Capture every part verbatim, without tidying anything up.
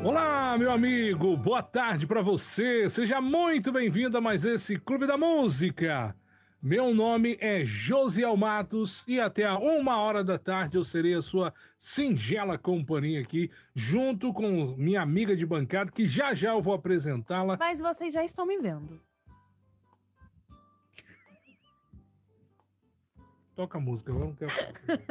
Olá, meu amigo, boa tarde para você. Seja muito bem-vindo a mais esse Clube da Música. Meu nome é Josiel Matos e até a uma hora da tarde eu serei a sua singela companhia aqui, junto com minha amiga de bancada, que já já eu vou apresentá-la. Mas vocês já estão me vendo. Toca a música, eu não quero falar.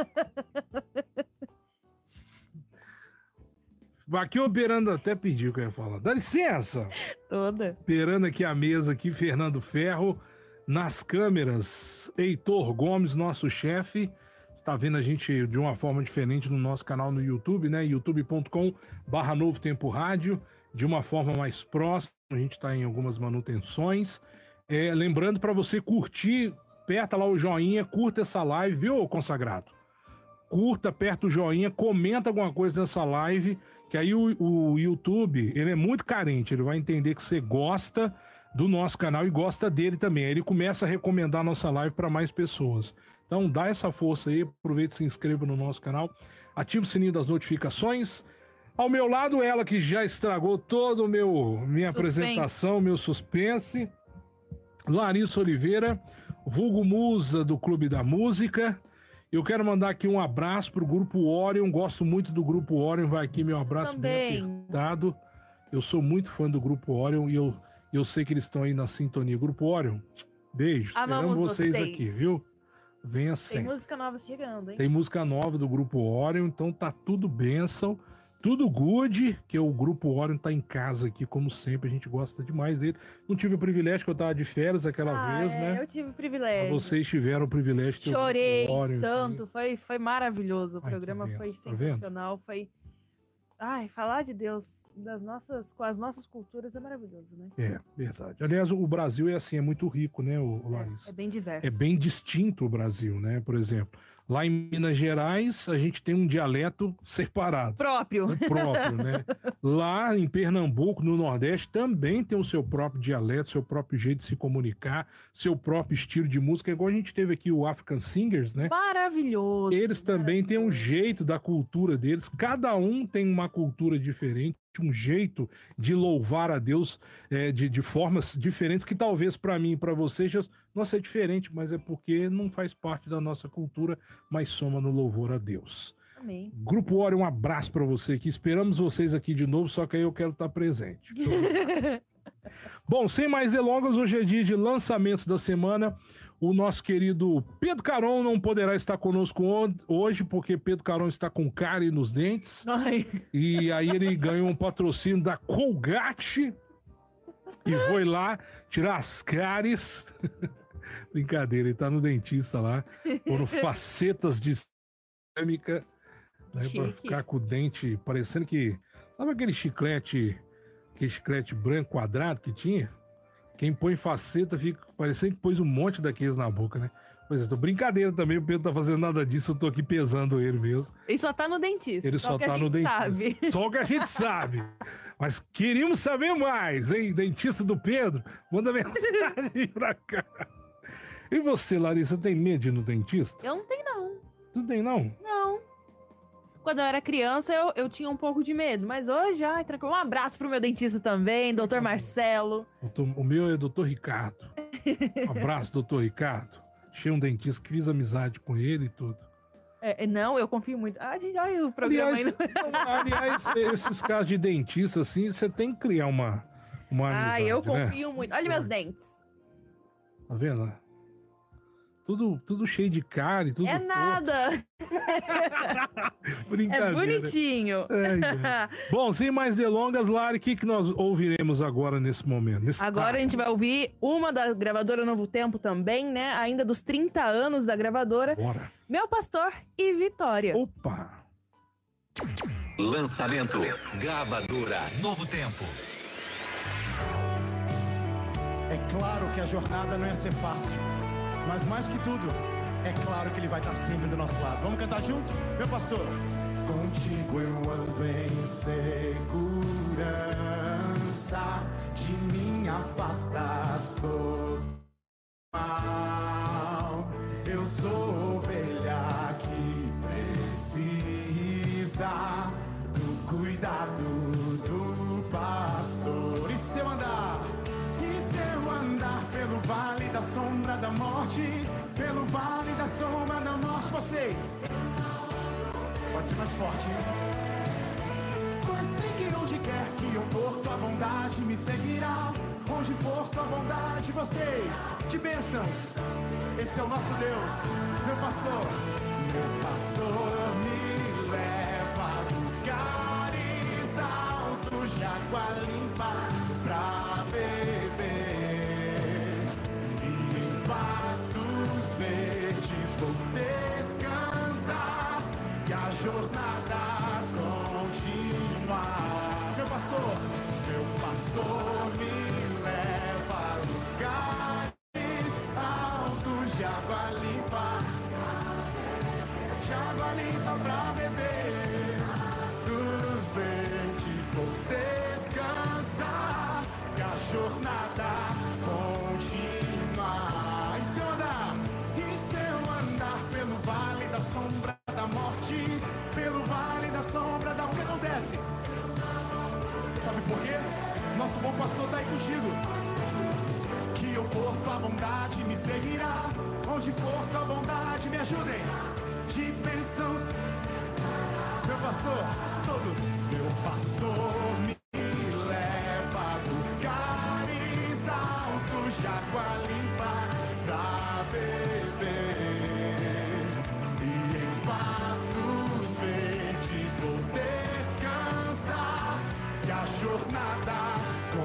Aqui o Operando até pediu que eu ia falar. Dá licença! Toda. Operando aqui a mesa aqui, Fernando Ferro. Nas câmeras, Heitor Gomes, nosso chefe. Está vendo a gente de uma forma diferente no nosso canal no YouTube, né? youtube ponto com barra Novo Tempo Rádio. De uma forma mais próxima, a gente está em algumas manutenções. É, lembrando para você curtir, aperta lá o joinha, curta essa live, viu, consagrado? Curta, aperta o joinha, comenta alguma coisa nessa live, que aí o, o YouTube, ele é muito carente, ele vai entender que você gosta do nosso canal e gosta dele também. Aí ele começa a recomendar a nossa live para mais pessoas. Então dá essa força aí, aproveita e se inscreva no nosso canal, ativa o sininho das notificações. Ao meu lado, ela que já estragou todo o meu minha suspense. apresentação, meu suspense, Larissa Oliveira, vulgo musa do Clube da Música. Eu quero mandar aqui um abraço pro Grupo Orion, gosto muito do Grupo Orion, vai aqui meu abraço Também. bem apertado. Eu sou muito fã do Grupo Orion e eu, eu sei que eles estão aí na sintonia. Grupo Orion, beijo, esperamos vocês, vocês aqui, viu? Venha sempre. Tem música nova chegando, hein? Tem música nova do Grupo Orion, então tá tudo bênção, tudo good, que o Grupo Orion tá em casa aqui, como sempre, a gente gosta demais dele. Não tive o privilégio, que eu tava de férias aquela ah, vez, é, né? eu tive o privilégio. Vocês tiveram o privilégio de ter Chorei o Grupo Orion tanto, foi, foi maravilhoso. O Ai, programa foi tá sensacional, foi... Ai, falar de Deus, das nossas, com as nossas culturas é maravilhoso, né? É, verdade. Aliás, o Brasil é assim, é muito rico, né, o Larissa? É, é bem diverso. É bem distinto o Brasil, né? Por exemplo, lá em Minas Gerais, a gente tem um dialeto separado. Próprio. É próprio, né? Lá em Pernambuco, no Nordeste, também tem o seu próprio dialeto, seu próprio jeito de se comunicar, seu próprio estilo de música. Igual a gente teve aqui o African Singers, né? Maravilhoso. Eles também têm um jeito da cultura deles. Cada um tem uma cultura diferente, um jeito de louvar a Deus é, de, de formas diferentes, que talvez para mim e para você já não seja diferente, mas é porque não faz parte da nossa cultura, mas soma no louvor a Deus. Amém. Grupo Orion, um abraço para você aqui. Esperamos vocês aqui de novo, só que aí eu quero estar presente. Bom, sem mais delongas, hoje é dia de lançamentos da semana. O nosso querido Pedro Caron não poderá estar conosco hoje, porque Pedro Caron está com cárie nos dentes. Ai. E aí ele ganhou um patrocínio da Colgate e foi lá tirar as cáries. Brincadeira, ele tá no dentista lá, pondo facetas de cerâmica, né, para ficar com o dente parecendo que... Sabe aquele chiclete, aquele chiclete branco quadrado que tinha? Quem põe faceta fica parecendo que pôs um monte daqueles na boca, né? Pois é, tô brincadeira também, o Pedro tá fazendo nada disso, eu tô aqui pesando ele mesmo. Ele só tá no dentista. Ele só, só tá no dentista. Sabe. Só o que a gente sabe. Mas queríamos saber mais, hein? Dentista do Pedro, manda mensagem pra cá. E você, Larissa, tem medo de ir no dentista? Eu não tenho, não. Tu tem, não? Não. Quando eu era criança, eu, eu tinha um pouco de medo, mas hoje, ai, tranquilo. Um abraço pro meu dentista também, doutor Marcelo. O meu é doutor Ricardo. Um abraço, doutor Ricardo. Achei um dentista que fiz amizade com ele e tudo. É, não, eu confio muito. Ah, gente, olha o programa aliás, aí. Aliás, esses casos de dentista, assim, você tem que criar uma, uma amizade, Ah, eu né? confio muito. Olha meus dentes. Tá vendo? Tudo, tudo cheio de cárie, tudo É torto. Nada. Brincadeira. É bonitinho. É, é. Bom, sem mais delongas, Lari, o que, que nós ouviremos agora nesse momento? Nesse agora time? A gente vai ouvir uma da gravadora Novo Tempo também, né? Ainda dos trinta anos da gravadora. Bora. Meu Pastor e Vitória. Opa! Lançamento. Gravadora Novo Tempo. É claro que a jornada não ia ser fácil, mas mais que tudo, é claro que ele vai estar sempre do nosso lado. Vamos cantar junto? Meu pastor. Contigo eu ando em segurança, de mim afastas todo mal. Eu sou ovelha que precisa do cuidado do morte, pelo vale da sombra da morte. Vocês, pode ser mais forte. Pois sei que onde quer que eu for, tua bondade me seguirá. Onde for tua bondade, vocês, de bênçãos. Esse é o nosso Deus, meu pastor. Meu pastor me leva a lugares altos de água limpa pra beber. E em pastos verdes vou descansar e a jornada continuar. Meu pastor, meu pastor me leva a lugares altos de água limpa, de água limpa pra beber. Dos verdes vou descansar e a jornada continuar. E se eu andar, e se eu andar pelo vale da sombra da morte, pelo vale da sombra da... O que acontece? Sabe por quê? Nosso bom pastor tá aí contigo. Que eu for, tua bondade me seguirá. Onde for, tua bondade me ajudem. De bênçãos, meu pastor, todos. Meu pastor me leva a lugares altos de água limpa pra beber. E em pastos verdes vou descansar e a jornada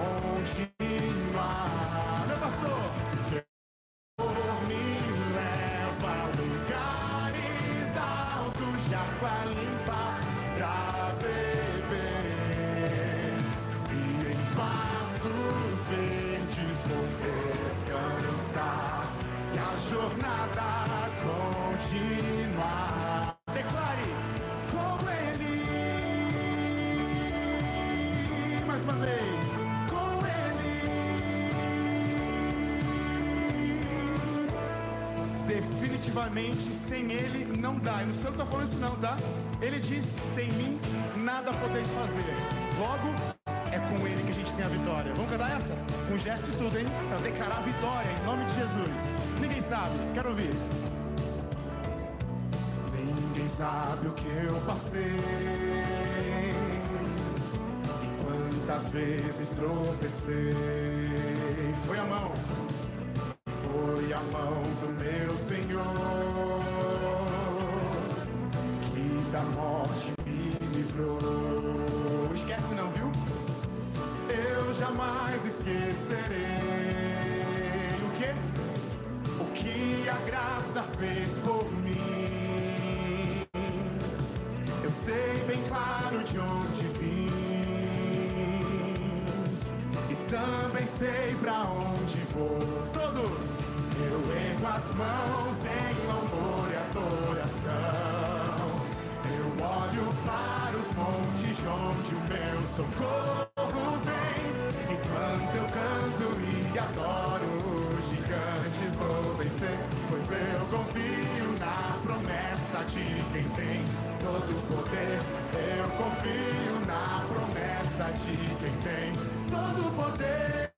continuar. Meu pastor, meu pastor me leva a lugares altos de água limpa pra beber. E em pastos verdes vou descansar e a jornada continuar. Declare com ele, mais uma vez, com ele. Definitivamente sem ele não dá. E não sei o que eu tô falando isso não, tá? Ele disse, sem mim nada podeis fazer. Logo, é com ele que a gente tem a vitória. Vamos cantar essa? Com gesto e tudo, hein? Pra declarar a vitória em nome de Jesus. Ninguém sabe, quero ouvir. Ninguém sabe o que eu passei, e quantas vezes tropecei. Foi a mão, foi a mão do meu Senhor, que da morte me livrou. Esquece não, viu? Eu jamais esquecerei o quê? O que a graça fez por mim. Eu sei bem claro de onde vim, e também sei pra onde vou. Todos, eu ergo as mãos em louvor e adoração. Eu olho para os montes de onde o meu socorro vem. Enquanto eu canto e adoro, os gigantes vou vencer, pois eu confio na promessa de quem tem todo o poder. Eu confio na promessa de quem tem todo o poder.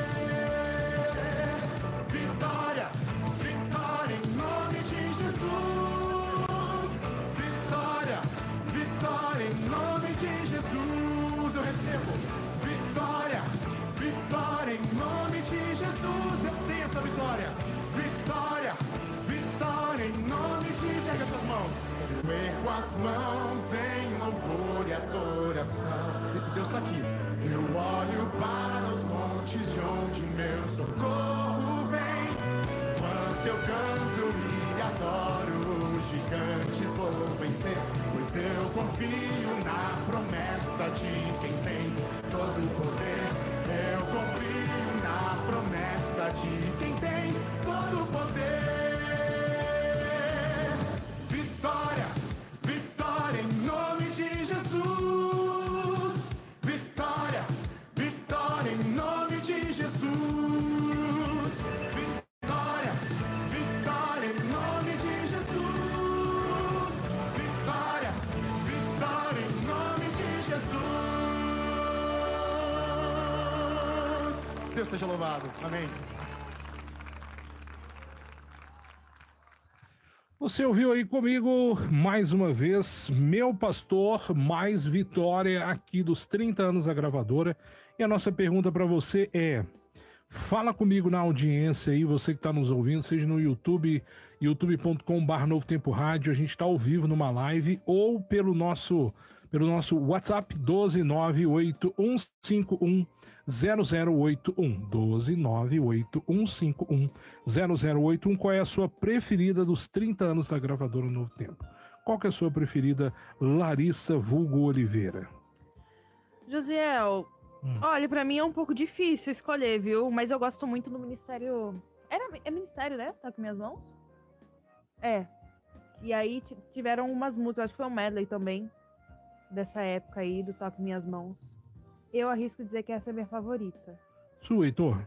Vitória, vitória em nome de Jesus. Vitória, vitória em nome de Jesus. Eu recebo vitória, vitória em nome de Jesus. Eu tenho essa vitória. Vitória, vitória em nome de... Pega suas mãos. Eu ergo as mãos em louvor e adoração. Esse Deus está aqui. Eu olho para os montes de onde meu socorro vem. Quando eu canto e adoro, os gigantes vou vencer, pois eu confio na promessa de quem tem todo o poder. Eu confio na promessa de quem tem todo o poder. Vitória, vitória em nome de Jesus. Vitória, vitória em nome de Jesus. Vitória, vitória em nome de Jesus. Vitória, vitória em nome de Jesus. Deus seja louvado. Amém. Você ouviu aí comigo, mais uma vez, Meu Pastor, mais vitória aqui dos trinta anos da gravadora. E a nossa pergunta para você é, fala comigo na audiência aí, você que está nos ouvindo, seja no YouTube, youtube ponto com barra Novo Tempo Rádio, a gente está ao vivo numa live, ou pelo nosso, pelo nosso WhatsApp doze nove oito um cinco um zero zero oito um, doze nove oito um cinco um zero zero oito um. Qual é a sua preferida dos trinta anos da gravadora Novo Tempo? Qual que é a sua preferida, Larissa vulgo Oliveira? Josiel, hum. olha, pra mim é um pouco difícil escolher, viu? Mas eu gosto muito do Ministério... Era, é Ministério, né? Tá com minhas mãos? É. E aí tiveram umas músicas, acho que foi um medley também, dessa época aí, do Toque Minhas Mãos. Eu arrisco dizer que essa é a minha favorita. Sua, Heitor?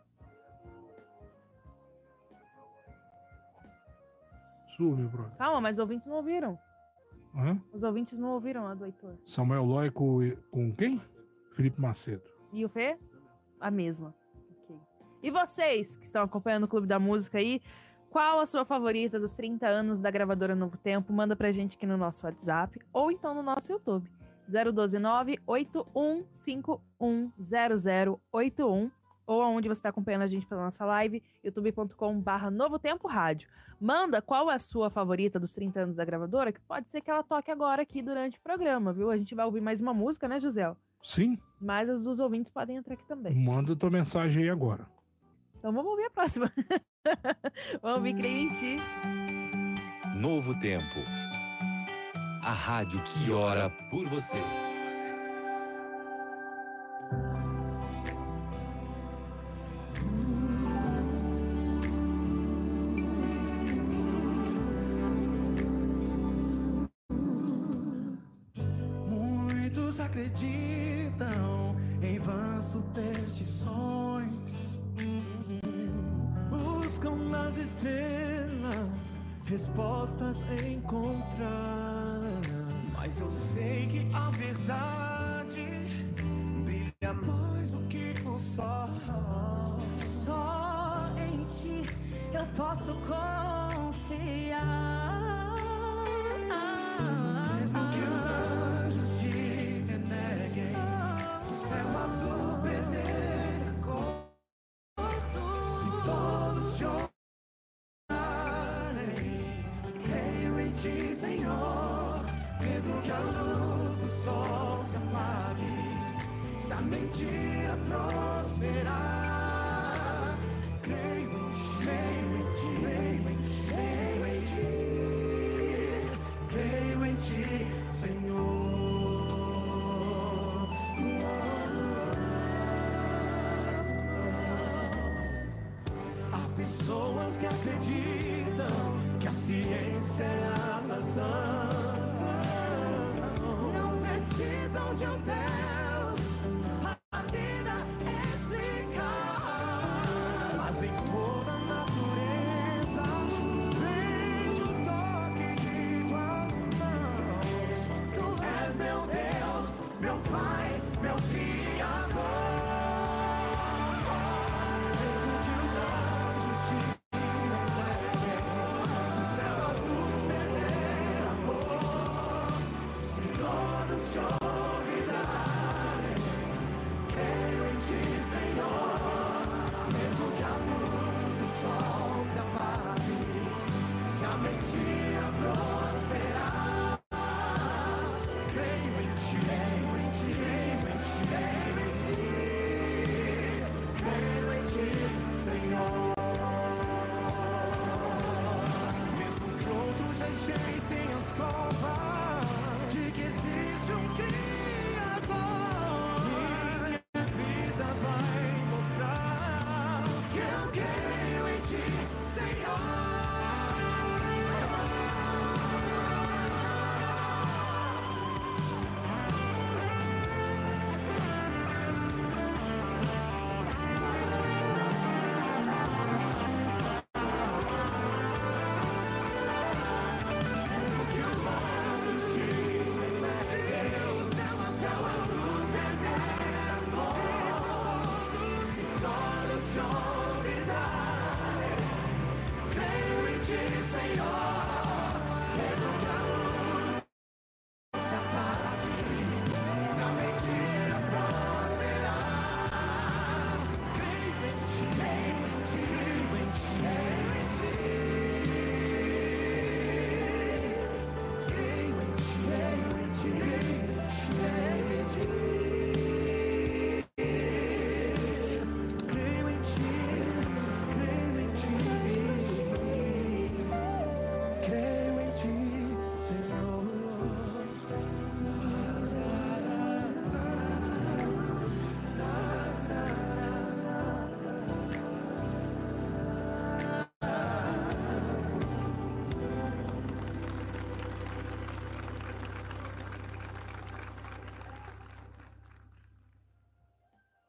Sua, meu brother. Calma, mas os ouvintes não ouviram. Hã? Os ouvintes não ouviram a do Heitor. Samuel Lói com, com quem? Felipe Macedo. E o Fê? A mesma. Okay. E vocês que estão acompanhando o Clube da Música aí, qual a sua favorita dos trinta anos da gravadora Novo Tempo? Manda pra gente aqui no nosso WhatsApp ou então no nosso YouTube. zero um dois nove oito um cinco um zero zero oito um ou aonde você está acompanhando a gente pela nossa live, youtube ponto com barra Novo Tempo Rádio. Manda qual é a sua favorita dos trinta anos da gravadora, que pode ser que ela toque agora aqui durante o programa, viu? A gente vai ouvir mais uma música, né, José? Sim. Mas as dos ouvintes podem entrar aqui também. Manda tua mensagem aí agora. Então vamos ouvir a próxima. Vamos ouvir Creio em Ti. Novo Tempo. A rádio que ora por você. Muitos acreditam em vãs superstições, buscam nas estrelas respostas a encontrar. Mas eu sei que a verdade brilha mais do que o sol. Só em ti eu posso confiar. Mesmo que os anjos te reneguem, se o céu azul perder a cor, se todos te olharem, creio em ti, Senhor. Mesmo que a luz do sol se apague, se a mentira prosperar, creio em ti, creio em ti, creio em ti, creio em ti, creio em ti, Senhor. Há pessoas que acreditam que a ciência é a razão. Precisam de um Deus a vida explicar, mas em toda a natureza vem o toque de tuas mãos. Tu és meu Deus, meu Pai, meu Criador. Mesmo que os anjos te reneguem, se o céu azul perder a cor, se todos te olvidar,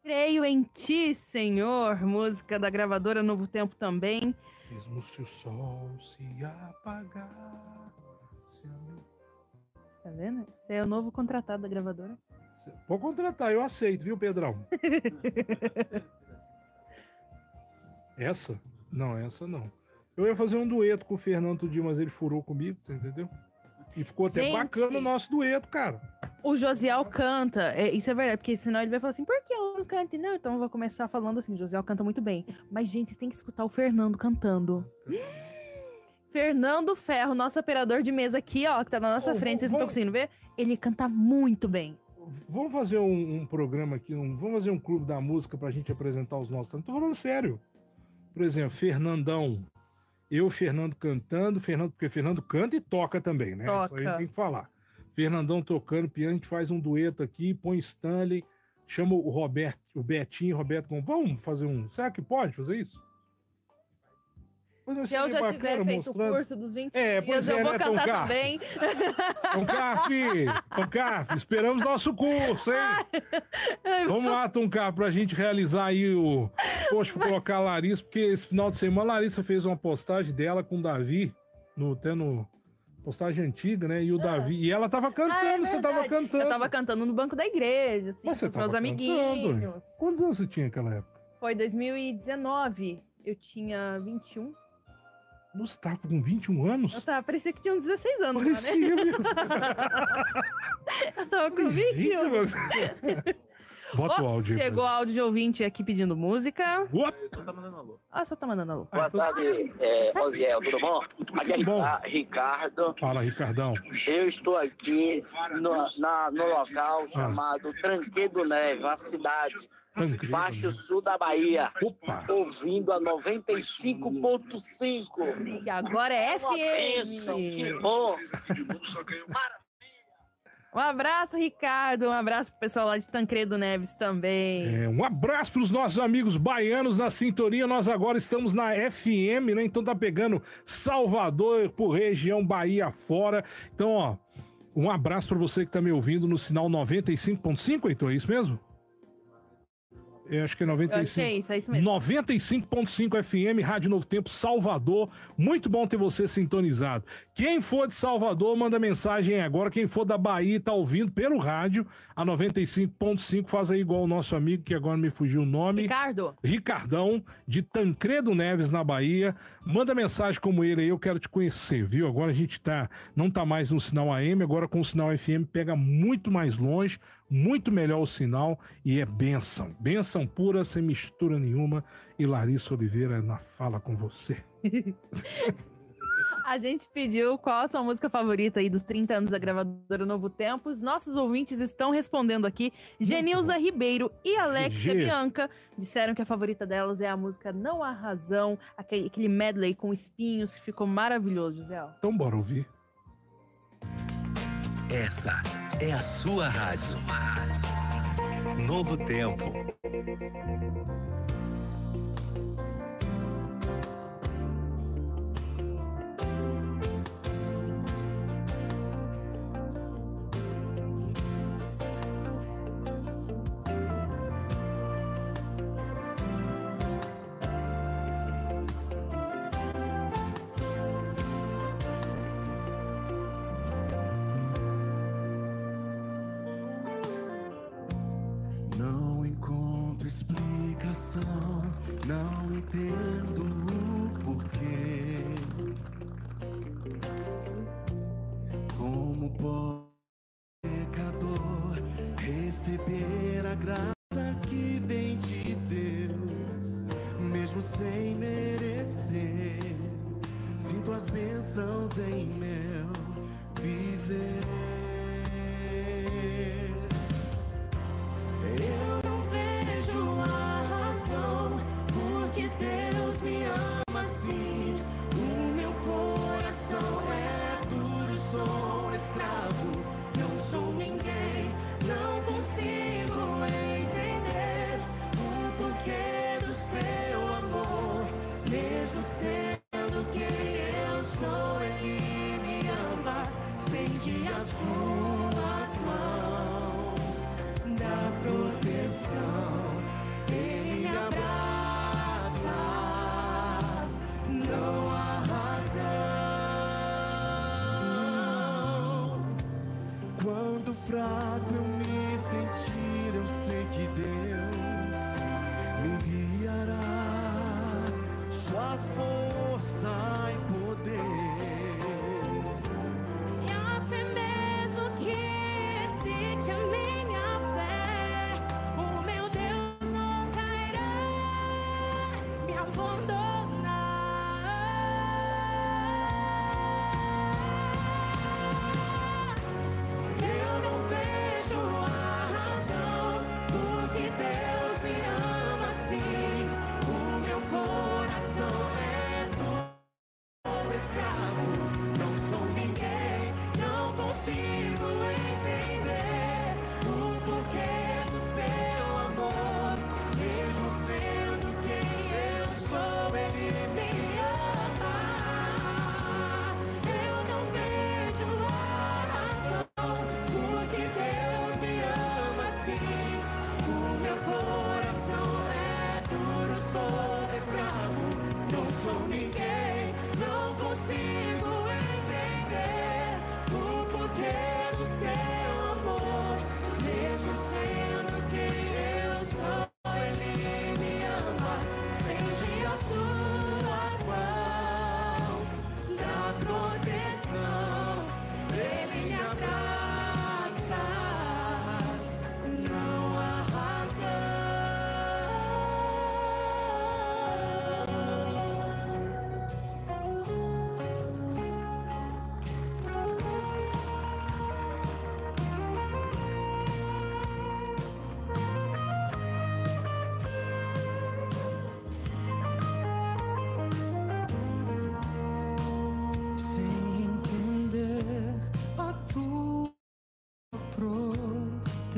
Creio em Ti, Senhor. Música da gravadora Novo Tempo também. Mesmo se o sol se apagar. Se a... Tá vendo? Você é o novo contratado da gravadora. Pode contratar, eu aceito, viu, Pedrão? Essa? Não, essa não. Eu ia fazer um dueto com o Fernando outro dia, mas ele furou comigo, você entendeu? E ficou até Gente, bacana o nosso dueto, cara. O Josiel canta, é, isso é verdade, porque senão ele vai falar assim, por que eu não canto? Não, então eu vou começar falando assim, o Josiel canta muito bem. Mas, gente, vocês têm que escutar o Fernando cantando. Fernando Ferro, nosso operador de mesa aqui, ó, que tá na nossa Oh, frente, vocês não estão vamos- conseguindo ver? Ele canta muito bem. Vamos fazer um, um programa aqui, um- vamos fazer um clube da música pra gente apresentar os nossos. Não tô falando sério. Por exemplo, Fernandão. Eu, Fernando cantando, Fernando, porque Fernando canta e toca também, né? Toca. Isso aí tem que falar. Fernandão tocando piano, a gente faz um dueto aqui, põe Stanley, chama o Roberto, o Betinho, Roberto, Gon- vamos fazer um. Será que pode fazer isso? Pois Se eu seria já tiver bacana, feito o curso dos vinte É, dias, pois eu é, vou né, Tom cantar Carf? também. Tom Carf, Tom Carf, esperamos nosso curso, hein? Vamos lá, Tom Carf, pra gente realizar aí o... Poxa, vou colocar a Larissa, porque esse final de semana a Larissa fez uma postagem dela com o Davi, no, até no... Postagem antiga, né? E o Davi... E ela tava cantando, Ah, é você tava verdade. cantando. Eu tava cantando no banco da igreja, assim, Mas com você os meus tava amiguinhos. cantando. Quantos anos você tinha naquela época? Foi dois mil e dezenove. Eu tinha vinte e um. Você tava com vinte e um anos? Eu tava, parecia que tinha uns dezesseis anos, lá, né? Parecia mesmo. Eu tava com vinte e um. Gente, você- Bota o Ó, áudio aí, chegou áudio de ouvinte aqui pedindo música. What? Ah, só tá mandando alô. Ah, Boa então- tarde, é, Osiel, tudo bom? Aqui é Bom. Rica- Ricardo. Fala, Ricardão. Eu estou aqui no, na- no local Ah. chamado Tranquedo Neve, uma cidade Tranquedo baixo Neve. sul da Bahia, Opa. ouvindo a noventa e cinco ponto cinco. E agora é Uma bênção, F M. que bom. Um abraço, Ricardo. Um abraço pro pessoal lá de Tancredo Neves também. É, um abraço para os nossos amigos baianos na sintonia. Nós agora estamos na F M, né? Então tá pegando Salvador por região Bahia fora. Então, ó, um abraço para você que tá me ouvindo no sinal noventa e cinco ponto cinco, Heitor, é isso mesmo? Eu acho que é noventa Eu e acho que cinco. é isso, é isso mesmo. noventa e cinco ponto cinco F M, Rádio Novo Tempo, Salvador. Muito bom ter você sintonizado. Quem for de Salvador, manda mensagem aí agora. Quem for da Bahia e tá ouvindo pelo rádio, a noventa e cinco ponto cinco, faz aí igual o nosso amigo, que agora me fugiu o nome. Ricardo, Ricardão, de Tancredo Neves, na Bahia. Manda mensagem como ele aí, eu quero te conhecer, viu? Agora a gente tá, não tá mais no sinal A M, agora com o sinal F M pega muito mais longe, muito melhor o sinal e é bênção. Bênção pura, sem mistura nenhuma. E Larissa Oliveira na fala com você. a gente pediu qual a sua música favorita aí dos trinta anos da gravadora Novo Tempo. Os nossos ouvintes estão respondendo aqui. Genilza Ribeiro e Alexia G G. Bianca disseram que a favorita delas é a música Não Há Razão, aquele, aquele medley com espinhos que ficou maravilhoso, José. Então bora ouvir. Essa é a sua rádio. Novo Tempo. Não encontro explicação, não entendo o porquê. Como pode o pecador receber a graça que vem de Deus, mesmo sem merecer? Sinto as bênçãos em meu viver. Eu não vejo a razão porque Deus me ama assim. O meu coração é duro, sou escravo, não sou ninguém, não consigo entender o porquê do seu amor, mesmo sendo quem eu sou, Ele me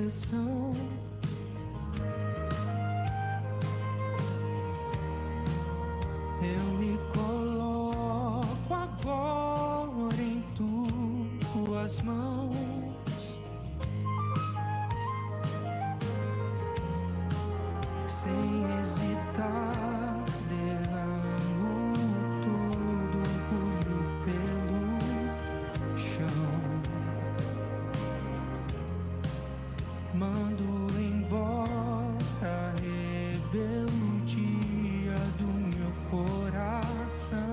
direção. Eu me coloco agora em tuas mãos. Sem hesitar, derramo todo orgulho pelo chão. Mando embora a rebeldia do meu coração.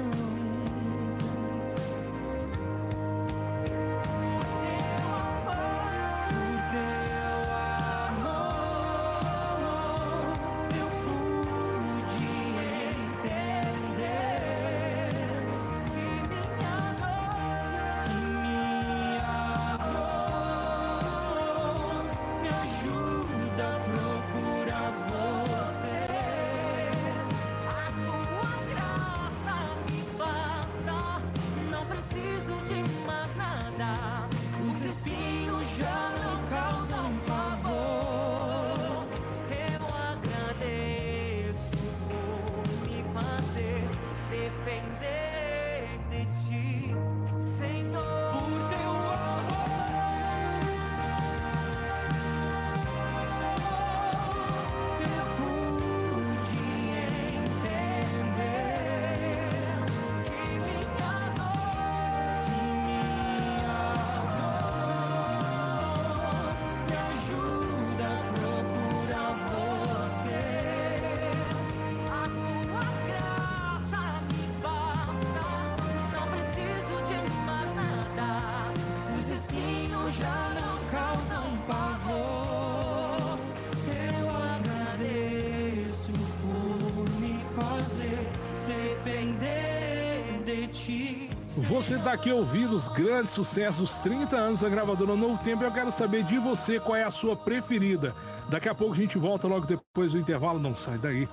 Você está aqui ouvindo os grandes sucessos dos trinta anos da gravadora Novo Tempo. Eu quero saber de você qual é a sua preferida. Daqui a pouco a gente volta logo depois do intervalo. Não sai daí.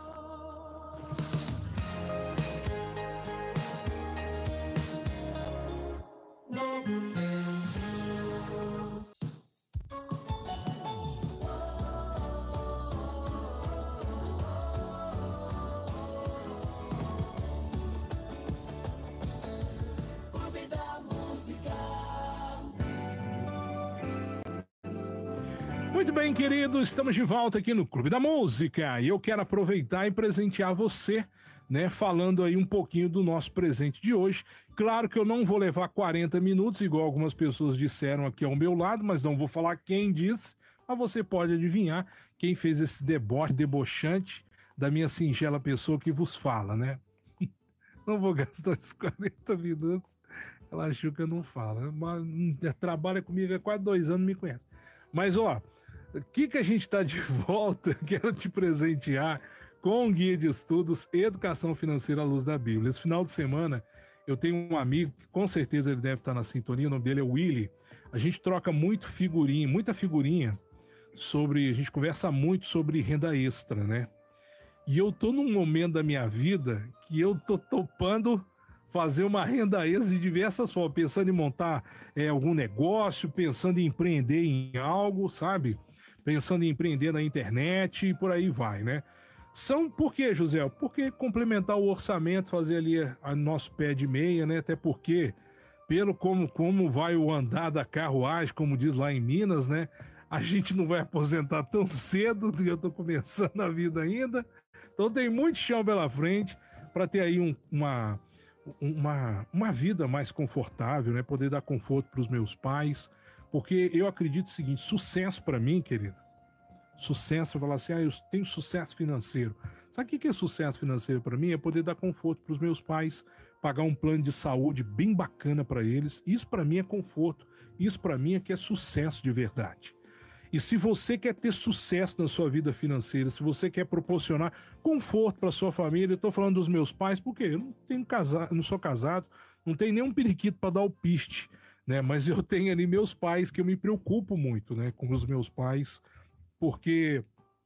Muito bem, queridos, estamos de volta aqui no Clube da Música e eu quero aproveitar e presentear você, né, falando aí um pouquinho do nosso presente de hoje. Claro que eu não vou levar quarenta minutos, igual algumas pessoas disseram aqui ao meu lado, mas não vou falar quem disse, mas você pode adivinhar quem fez esse deboche debochante da minha singela pessoa que vos fala, né? Não vou gastar esses quarenta minutos, ela achou que eu não falo, mas trabalha comigo há quase dois anos, me conhece. Mas, ó, o que que a gente está de volta? Quero te presentear com um guia de estudos Educação Financeira à Luz da Bíblia. Esse final de semana eu tenho um amigo que com certeza ele deve estar na sintonia, o nome dele é Willy. A gente troca muito figurinha, muita figurinha sobre, a gente conversa muito sobre renda extra, né? E eu tô num momento da minha vida que eu tô topando fazer uma renda extra de diversas formas, pensando em montar é, algum negócio, pensando em empreender em algo, sabe? Pensando em empreender na internet e por aí vai, né? São, por quê, José? Porque complementar o orçamento, fazer ali a nosso pé de meia, né? Até porque, pelo como, como vai o andar da carruagem, como diz lá em Minas, né? A gente não vai aposentar tão cedo, eu tô começando a vida ainda. Então tem muito chão pela frente para ter aí um, uma, uma, uma vida mais confortável, né? Poder dar conforto para os meus pais. Porque eu acredito o seguinte, sucesso para mim, querido, sucesso, eu falar assim, ah, eu tenho sucesso financeiro. Sabe o que é sucesso financeiro para mim? É poder dar conforto para os meus pais, pagar um plano de saúde bem bacana para eles. Isso para mim é conforto. Isso para mim é que é sucesso de verdade. E se você quer ter sucesso na sua vida financeira, se você quer proporcionar conforto para sua família, eu estou falando dos meus pais, porque eu não tenho casado, não sou casado, não tenho nenhum periquito para dar o piste, né? Mas eu tenho ali meus pais que eu me preocupo muito, né, com os meus pais, porque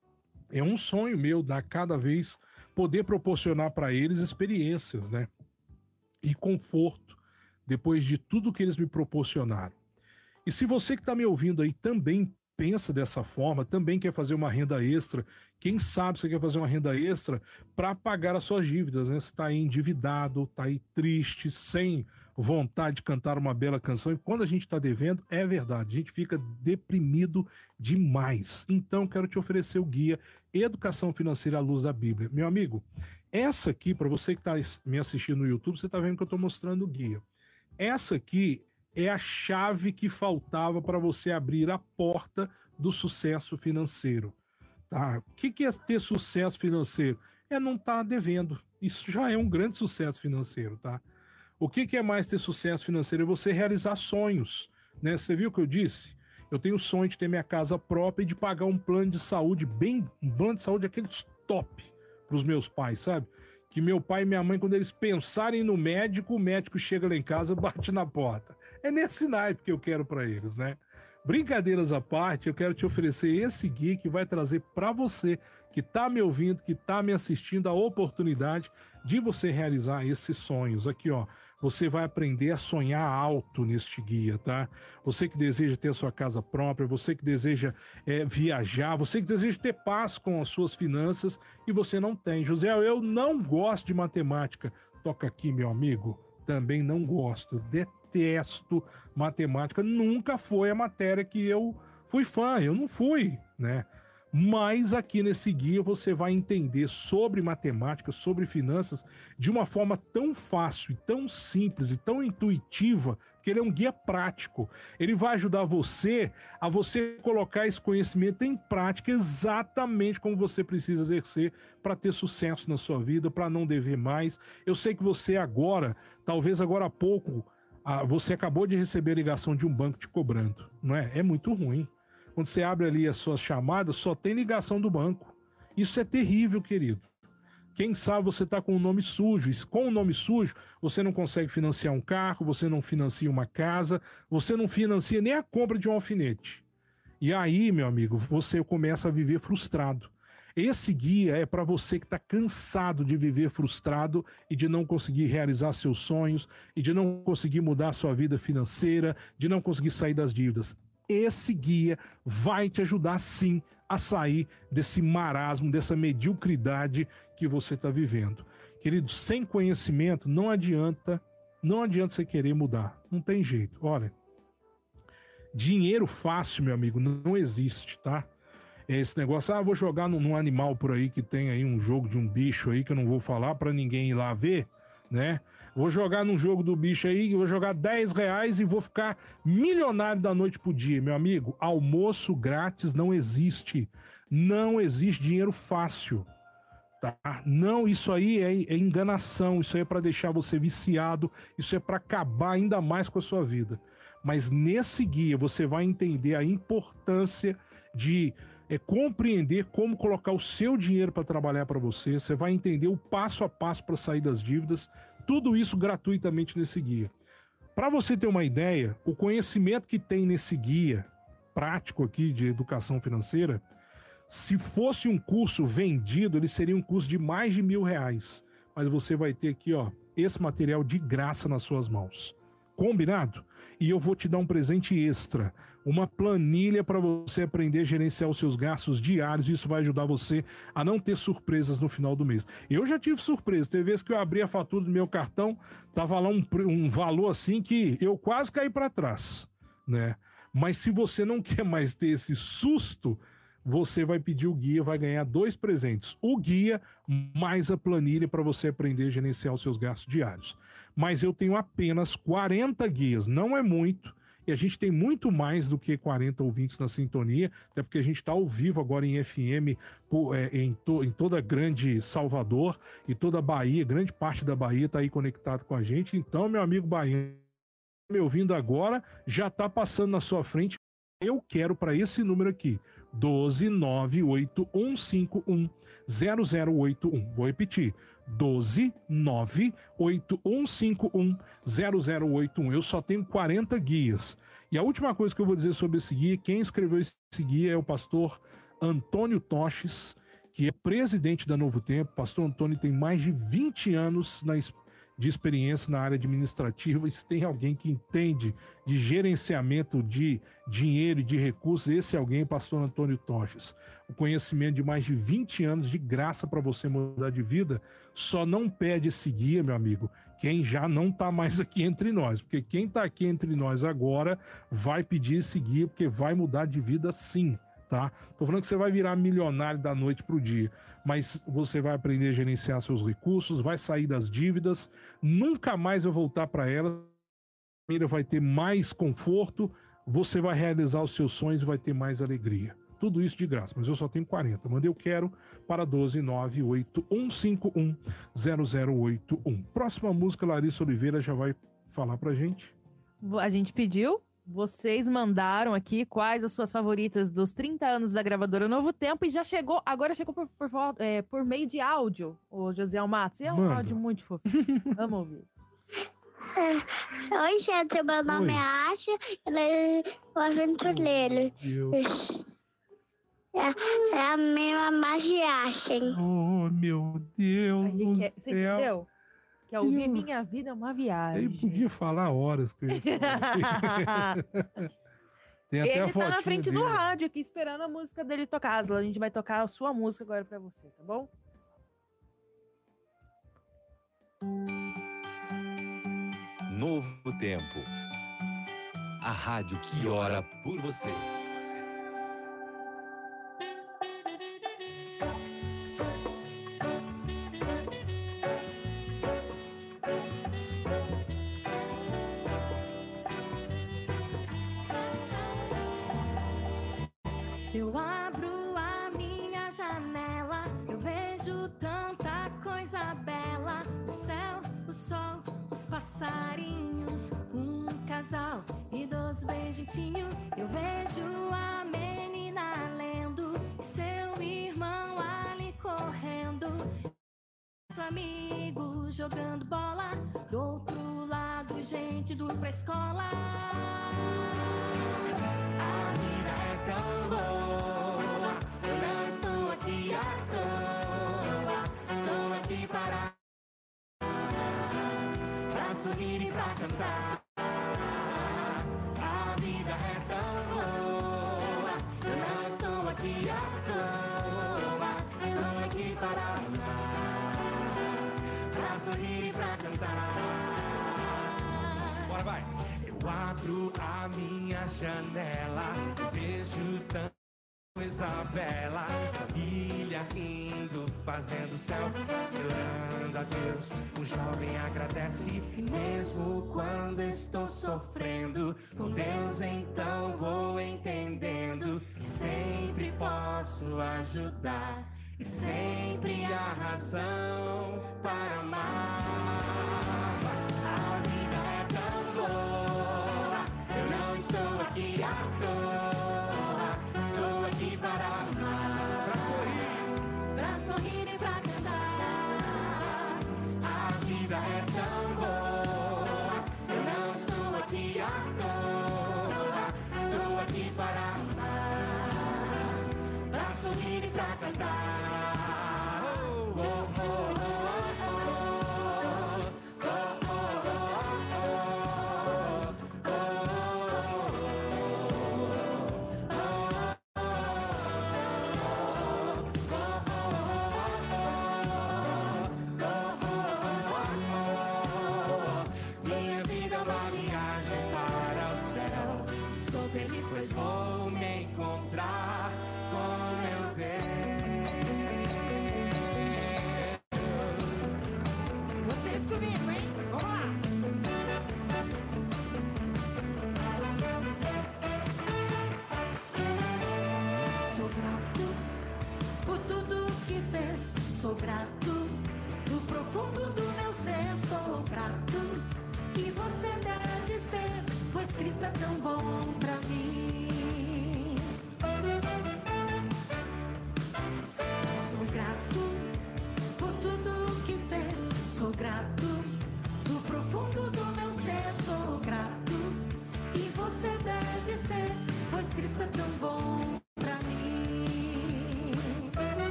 é um sonho meu dar cada vez poder proporcionar para eles experiências, né, e conforto depois de tudo que eles me proporcionaram. E se você que está me ouvindo aí também pensa dessa forma, também quer fazer uma renda extra. Quem sabe você quer fazer uma renda extra para pagar as suas dívidas, né? Você está aí endividado, está aí triste, sem vontade de cantar uma bela canção. E quando a gente está devendo, é verdade, a gente fica deprimido demais. Então, quero te oferecer o guia Educação Financeira à Luz da Bíblia. Meu amigo, essa aqui, para você que está me assistindo no YouTube, você está vendo que eu estou mostrando o guia. Essa aqui é a chave que faltava para você abrir a porta do sucesso financeiro. Tá? O que é ter sucesso financeiro? É não estar devendo. Isso já é um grande sucesso financeiro, tá? O que é mais ter sucesso financeiro? É você realizar sonhos, né? Você viu o que eu disse? Eu tenho o sonho de ter minha casa própria e de pagar um plano de saúde bem... Um plano de saúde aqueles top para os meus pais, sabe? Que meu pai e minha mãe, quando eles pensarem no médico, o médico chega lá em casa e bate na porta. É nesse naipe que eu quero para eles, né? Brincadeiras à parte, eu quero te oferecer esse guia que vai trazer para você que está me ouvindo, que está me assistindo, a oportunidade de você realizar esses sonhos. Aqui, ó, você vai aprender a sonhar alto neste guia, tá? Você que deseja ter a sua casa própria, você que deseja é, viajar, você que deseja ter paz com as suas finanças e você não tem. José, eu não gosto de matemática. Toca aqui, meu amigo. Também não gosto. Detesto matemática. Nunca foi a matéria que eu fui fã. Eu não fui, né? Mas aqui nesse guia você vai entender sobre matemática, sobre finanças, de uma forma tão fácil, e tão simples e tão intuitiva, que ele é um guia prático. Ele vai ajudar você a você colocar esse conhecimento em prática exatamente como você precisa exercer para ter sucesso na sua vida, para não dever mais. Eu sei que você agora, talvez agora há pouco, você acabou de receber a ligação de um banco te cobrando, não é? É muito ruim. Quando você abre ali as suas chamadas, só tem ligação do banco. Isso é terrível, querido. Quem sabe você está com o nome sujo. E com o nome sujo, você não consegue financiar um carro, você não financia uma casa, você não financia nem a compra de um alfinete. E aí, meu amigo, você começa a viver frustrado. Esse guia é para você que está cansado de viver frustrado e de não conseguir realizar seus sonhos, e de não conseguir mudar a sua vida financeira, de não conseguir sair das dívidas. Esse guia vai te ajudar sim a sair desse marasmo, dessa mediocridade que você está vivendo. Querido, sem conhecimento não adianta, não adianta você querer mudar. Não tem jeito. Olha, dinheiro fácil, meu amigo, não existe, tá? Esse negócio, ah, vou jogar num, num animal por aí que tem aí um jogo de um bicho aí que eu não vou falar para ninguém ir lá ver, né? Vou jogar num jogo do bicho aí, vou jogar dez reais e vou ficar milionário da noite pro dia. Meu amigo, almoço grátis não existe. Não existe dinheiro fácil, tá? Não, isso aí é, é enganação, isso aí é para deixar você viciado, isso é para acabar ainda mais com a sua vida. Mas nesse guia você vai entender a importância de é, compreender como colocar o seu dinheiro para trabalhar para você. Você vai entender o passo a passo para sair das dívidas. Tudo isso gratuitamente nesse guia. Para você ter uma ideia, o conhecimento que tem nesse guia prático aqui de educação financeira, se fosse um curso vendido, ele seria um curso de mais de mil reais. Mas você vai ter aqui, ó, esse material de graça nas suas mãos. Combinado? E eu vou te dar um presente extra, uma planilha para você aprender a gerenciar os seus gastos diários. Isso vai ajudar você a não ter surpresas no final do mês. Eu já tive surpresa, teve vezes que eu abri a fatura do meu cartão, tava lá um, um valor assim que eu quase caí para trás, né? Mas se você não quer mais ter esse susto, você vai pedir o guia, vai ganhar dois presentes. O guia mais a planilha para você aprender a gerenciar os seus gastos diários. Mas eu tenho apenas quarenta guias, não é muito. E a gente tem muito mais do que quarenta ouvintes na sintonia, até porque a gente está ao vivo agora em F M, por, é, em, to, em toda a grande Salvador e toda a Bahia, grande parte da Bahia está aí conectado com a gente. Então, meu amigo baiano, me ouvindo agora, já está passando na sua frente. Eu quero para esse número aqui, doze nove oito um cinco um zero zero oito um. Vou repetir, doze nove oito um cinco um zero zero oito um. Eu só tenho quarenta guias. E a última coisa que eu vou dizer sobre esse guia, quem escreveu esse guia é o pastor Antônio Toches, que é presidente da Novo Tempo. Pastor Antônio tem mais de vinte anos na de experiência na área administrativa. E se tem alguém que entende de gerenciamento de dinheiro e de recursos, esse alguém é o pastor Antônio Toches. O conhecimento de mais de vinte anos de graça para você mudar de vida, só não pede esse guia, meu amigo, quem já não está mais aqui entre nós. Porque quem está aqui entre nós agora vai pedir esse guia, porque vai mudar de vida sim. Tá? Tô falando que você vai virar milionário da noite pro dia, mas você vai aprender a gerenciar seus recursos, vai sair das dívidas, nunca mais vai voltar para ela, a família vai ter mais conforto, você vai realizar os seus sonhos e vai ter mais alegria. Tudo isso de graça, mas eu só tenho quarenta. Manda eu quero para doze nove oito um cinco um zero zero oito um. Próxima música, Larissa Oliveira já vai falar pra gente. A gente pediu. Vocês mandaram aqui quais as suas favoritas dos trinta anos da gravadora Novo Tempo e já chegou, agora chegou por, por, é, por meio de áudio, o Josiel Matos. E é um Manda. áudio muito fofo. Amo ouvir. Oi, gente, meu nome Oi. é Asha, ele é o aventureiro. Deus. É, é a minha magiagem. Oh, meu Deus Aí, do quer, você céu. entendeu? Quer ouvir Eu- Minha Vida é uma Viagem. Eu podia falar horas. Que eu ia falar. Tem até a Ele tá na fotinha frente do dele. rádio aqui, esperando a música dele tocar. Asla, a gente vai tocar a sua música agora pra você, tá bom? Novo Tempo. A rádio que ora por você. Eu abro a minha janela, eu vejo tanta coisa bela. O céu, o sol, os passarinhos, um casal e dois bem juntinho. Eu vejo a menina lendo e seu irmão ali correndo. Amigo jogando bola, do outro lado gente do pra escola. A vida é tão boa, eu não estou aqui à toa, estou aqui para pra sorrir e pra cantar. A vida é tão boa, eu não estou aqui à toa, estou aqui para amar, pra sorrir e pra cantar. Bora, vai. Eu abro a minha janela, eu vejo tanta coisa bela. Família rindo, fazendo selfie, orando a Deus. Um jovem agradece, e mesmo quando estou sofrendo, com Deus então vou entendendo que sempre posso ajudar e sempre há razão para amar. A vida é tão boa, eu não estou aqui à toa, estou aqui para amar, pra sorrir, Pra sorrir e pra cantar. a vida é tão boa, eu não estou aqui à toa, estou aqui para amar, pra sorrir e pra cantar. Oh, oh, oh, minha vida é uma viagem para o céu. Sou feliz, pois vou me encontrar com meu Deus.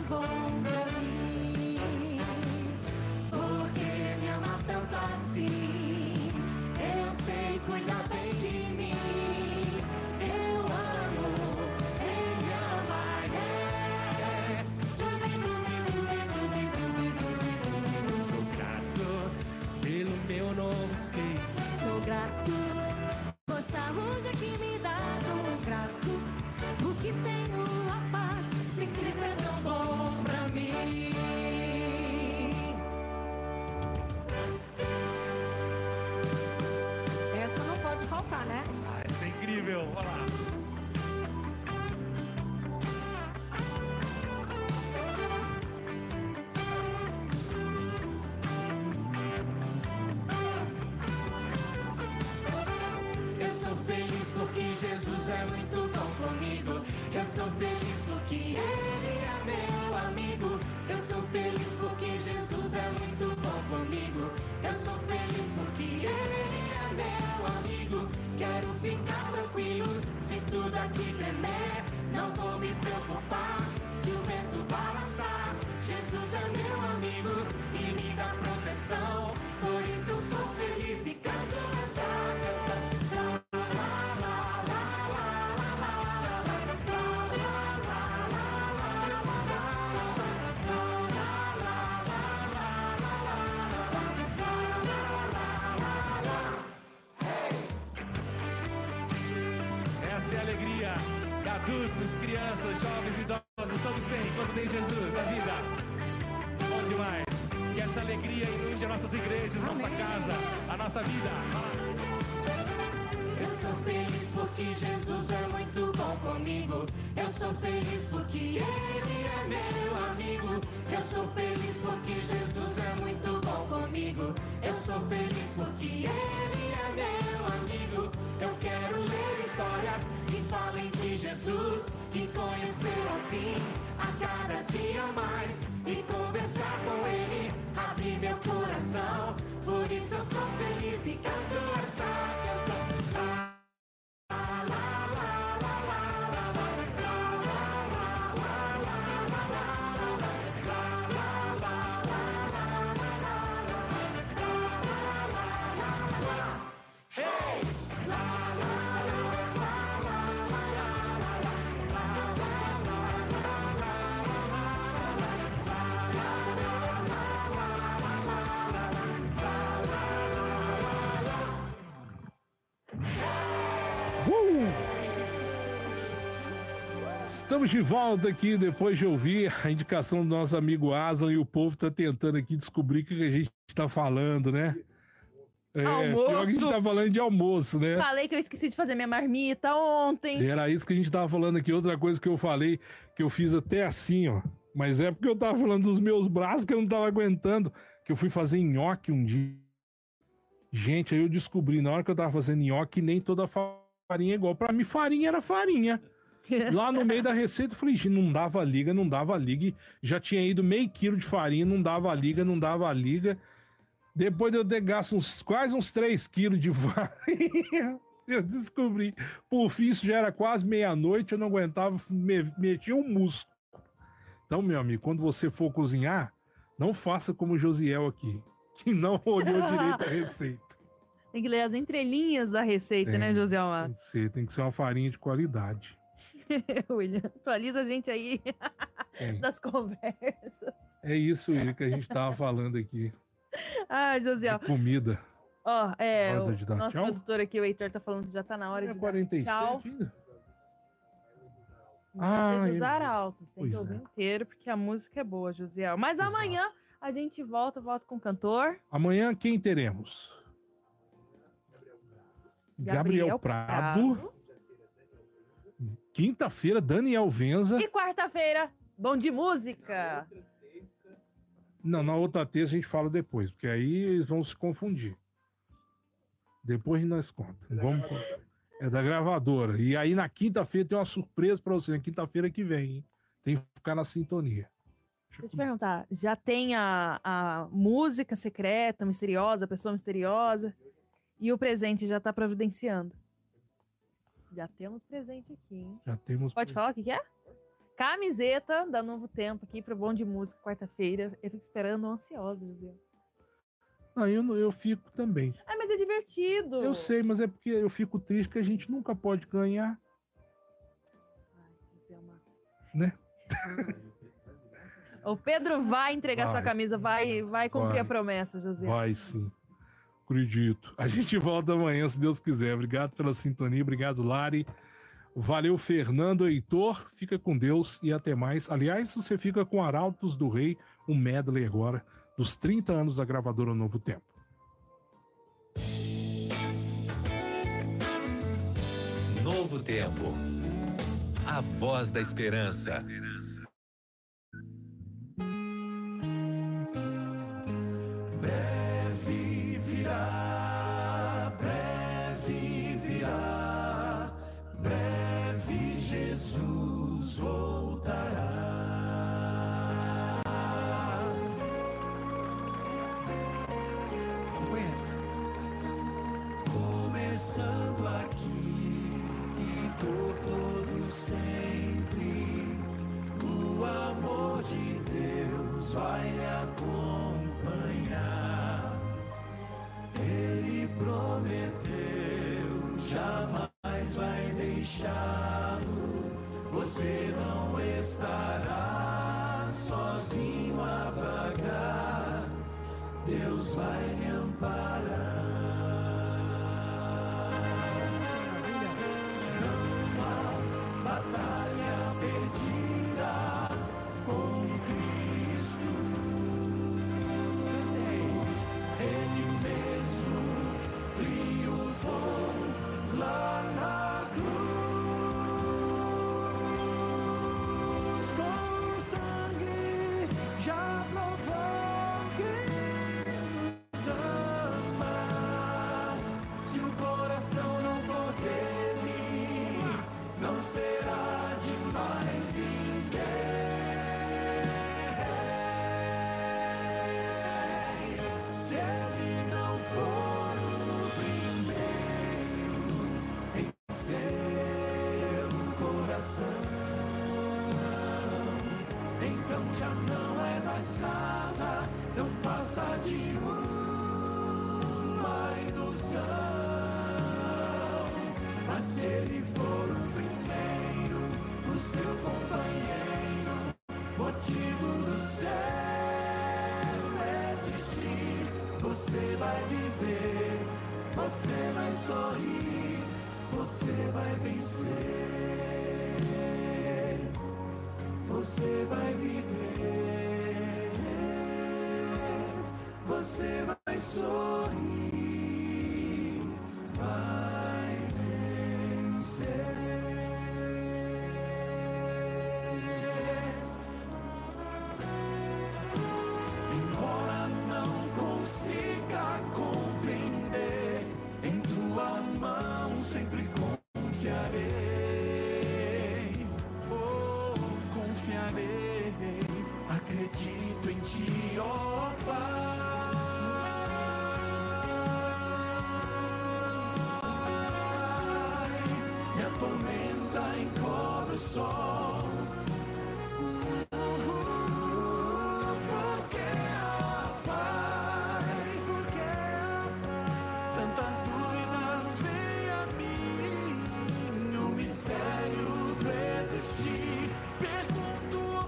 bom pra mim. Por que me ama tanto assim? Eu sei cuidar bem de mim. Eu amo, ele ama, é. Dubi, dubi, dubi, dubi, dubi, dubi, dubi. Sou grato pelo meu novo skate. Sou grato por saúde que me dá. Sou grato por que tenho a paz. Se Cristo é tão bom pra mim. Essa não pode faltar, né? Ah, isso é incrível. Olha lá. Eu sou feliz porque Jesus é muito bom comigo. Eu sou feliz porque Ele é meu amigo. Eu sou feliz porque Jesus é muito bom comigo. Eu sou feliz porque Ele é meu amigo. Quero ficar tranquilo se tudo aqui tremer. Não vou me preocupar se o vento balançar. Jesus é meu amigo e me dá proteção. Por isso eu sou feliz e canto essa canção. Essa é a alegria que adultos, crianças, jovens, idosos, todos têm quando tem Jesus na vida. Bom demais. Que essa alegria inunde as nossas igrejas, nossa casa, a nossa vida. Eu sou feliz porque Jesus é muito bom comigo. Eu sou feliz porque Ele é meu amigo. Eu sou feliz porque Jesus é muito bom comigo. Eu sou feliz porque Ele é meu amigo. Eu quero ler histórias que falem de Jesus e conhecê-lo assim a cada dia mais e conversar com Ele, abrir meu coração. Por isso eu sou feliz e canto essa canção. Estamos de volta aqui depois de ouvir a indicação do nosso amigo Asan e o povo tá tentando aqui descobrir o que a gente tá falando, né? É, Almoço. pior que a gente tá falando de almoço, né? Falei que eu esqueci de fazer minha marmita ontem. Era isso que a gente tava falando aqui. Outra coisa que eu falei, que eu fiz até assim, ó. Mas é porque eu tava falando dos meus braços que eu não tava aguentando. Que eu fui fazer nhoque um dia. Gente, aí eu descobri, na hora que eu tava fazendo nhoque, nem toda farinha é igual. Pra mim, farinha era farinha. Lá no meio da receita, eu falei, gente, não dava liga, não dava liga. Já tinha ido meio quilo de farinha, não dava liga, não dava liga. Depois de eu ter gasto uns, quase uns três quilos de farinha, eu descobri. Por fim, isso já era quase meia-noite, eu não aguentava, me, metia um músculo. Então, meu amigo, quando você for cozinhar, não faça como o Josiel aqui, que não olhou direito a receita. Tem que ler as entrelinhas da receita, É, né, José Almar? Tem que ser, tem que ser uma farinha de qualidade. William, atualiza a gente aí É. das conversas. É isso aí que a gente tava falando aqui, Ah, José, de comida. ó, é, Hora o de dar nosso tchau? produtor aqui, o Heitor, tá falando que já tá na hora É de quarenta e dar tchau. sete ainda? Não Ah, tem que usar eu- alto, tem pois que ouvir é. inteiro, porque a música é boa, Josiel. Mas Exato. amanhã a gente volta, volta com o cantor. Amanhã quem teremos? Gabriel, Prado. Quinta-feira, Daniel Venza. E quarta-feira, bom de música. Não, na outra terça a gente fala depois, porque aí eles vão se confundir. Depois nós contamos. Vamos... É da gravadora. E aí na quinta-feira tem uma surpresa pra você. Na quinta-feira que vem, hein? Tem que ficar na sintonia. Deixa eu te perguntar, já tem a, a música secreta, misteriosa, a pessoa misteriosa, e o presente já tá providenciando? Já temos presente aqui, hein? Já temos. Pode falar o que que é? camiseta da Novo Tempo aqui pro Bom de Música, quarta-feira. Eu fico esperando ansiosa, José. Não, eu, não- eu fico também. Ah, mas é divertido. Eu sei, mas é porque eu fico triste que a gente nunca pode ganhar, Ai, José Massa. né? O Pedro vai entregar Vai. sua camisa, vai, vai cumprir Vai. a promessa, José. Vai sim. Acredito. A gente volta amanhã, se Deus quiser. Obrigado pela sintonia, obrigado, Lari. Valeu, Fernando, Heitor. Fica com Deus e até mais. Aliás, você fica com Arautos do Rei, um medley agora, dos trinta anos da gravadora Novo Tempo. Novo Tempo. A voz da esperança. Breve virá, breve virá, breve Jesus voltará. Você conhece? Começando aqui e por todo sempre, o amor de Deus vai lhe acompanhar. Ele prometeu, jamais vai deixá-lo. Você não estará sozinho a vagar. Deus vai lhe amparar. Batalha perdida com Cristo. Ele mesmo triunfou lá na cruz. Com sangue já provou que nos ama. Se o coração não for dele, não será de mais ninguém. Se ele não for o primeiro em seu coração, então já não é mais nada, não passa de uma ilusão. Mas se ele for o primeiro, o seu companheiro, motivo do céu existir, você vai viver, você vai sorrir, você vai vencer, você vai viver, você vai sorrir, vai vencer. Embora não consiga compreender, em tua mão sempre confiarei. Oh, confiarei. Acredito em ti, ó Pai. Minha tormenta encobre o sol. Porque, ó Pai, porque, ó Pai, tantas dúvidas vêm a mim no mistério do existir. Pergunto, ó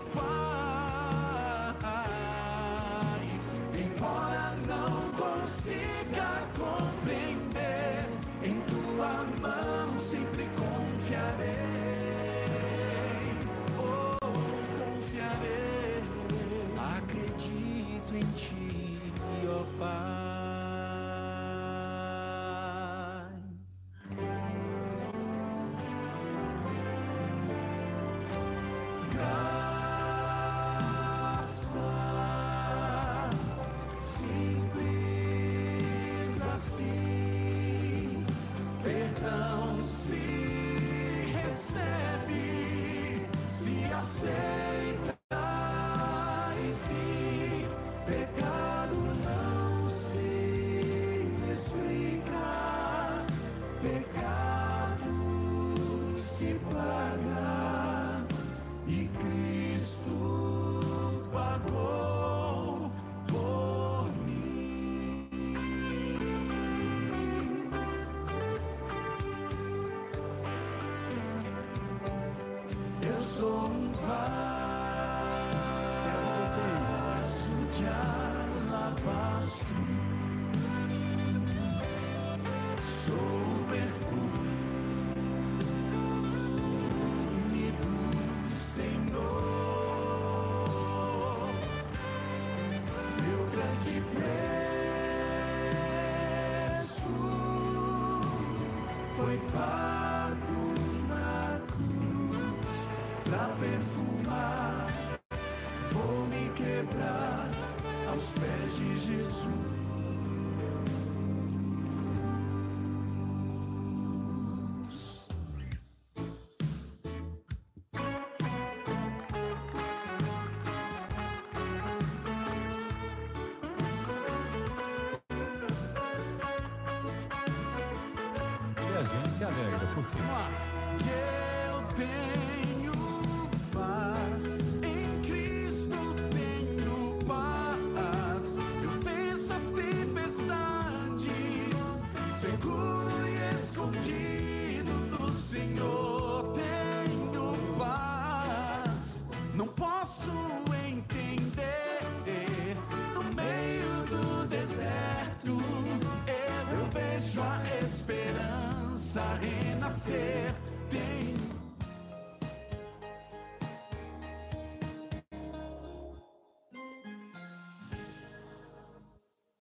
Pai, embora não consiga compreender, em tua mão sempre confiarei. de alabastro. Sou o perfume do Senhor, meu grande preço foi pago na cruz pra perfumar. Vou me quebrar aos pés de Jesus. A gente se alegra, por quê? Eu tenho paz, em Cristo tenho paz. Eu venço as tempestades, seguro e escondido no Senhor tenho paz. Não posso entender, no meio do deserto eu, eu vejo a esperança renascer. Tenho